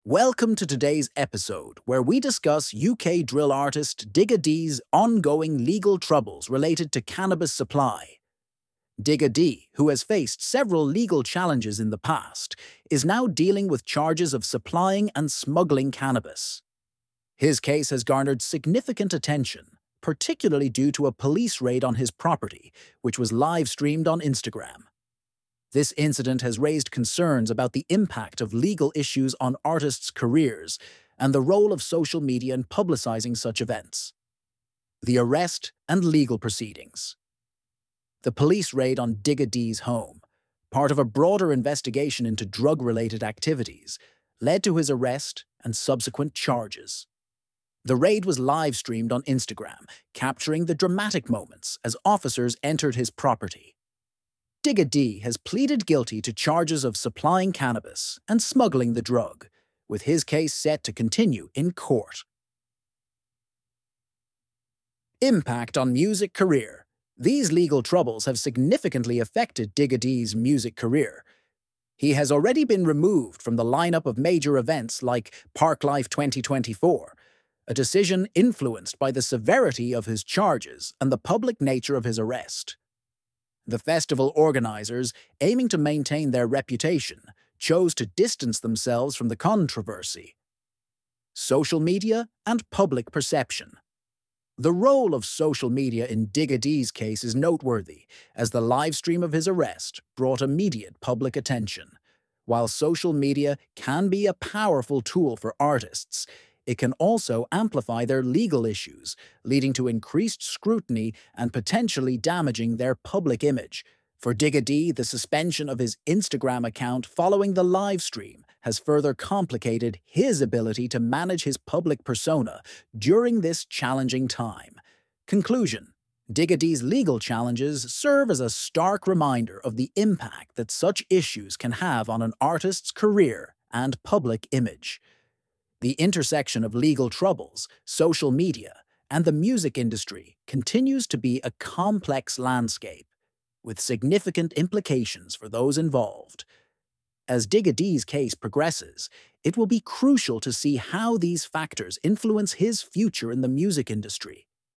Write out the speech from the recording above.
Welcome to today's episode, where we discuss UK drill artist Digga D's ongoing legal troubles related to cannabis supply. Digga D, who has faced several legal challenges in the past, is now dealing with charges of supplying and smuggling cannabis. His case has garnered significant attention, particularly due to a police raid on his property, which was live-streamed on Instagram. This incident has raised concerns about the impact of legal issues on artists' careers and the role of social media in publicizing such events. The arrest and legal proceedings. The police raid on Digga D's home, part of a broader investigation into drug-related activities, led to his arrest and subsequent charges. The raid was live-streamed on Instagram, capturing the dramatic moments as officers entered his property. Digga D has pleaded guilty to charges of supplying cannabis and smuggling the drug, with his case set to continue in court. Impact on music career. These legal troubles have significantly affected Digga D's music career. He has already been removed from the lineup of major events like Parklife 2024, a decision influenced by the severity of his charges and the public nature of his arrest. The festival organizers, aiming to maintain their reputation, chose to distance themselves from the controversy. Social media and public perception. The role of social media in Digga D's case is noteworthy, as the livestream of his arrest brought immediate public attention. While social media can be a powerful tool for artists, it can also amplify their legal issues, leading to increased scrutiny and potentially damaging their public image. For Digga D, the suspension of his Instagram account following the live stream has further complicated his ability to manage his public persona during this challenging time. Conclusion: Digga D's legal challenges serve as a stark reminder of the impact that such issues can have on an artist's career and public image. The intersection of legal troubles, social media, and the music industry continues to be a complex landscape, with significant implications for those involved. As Digga D's case progresses, it will be crucial to see how these factors influence his future in the music industry.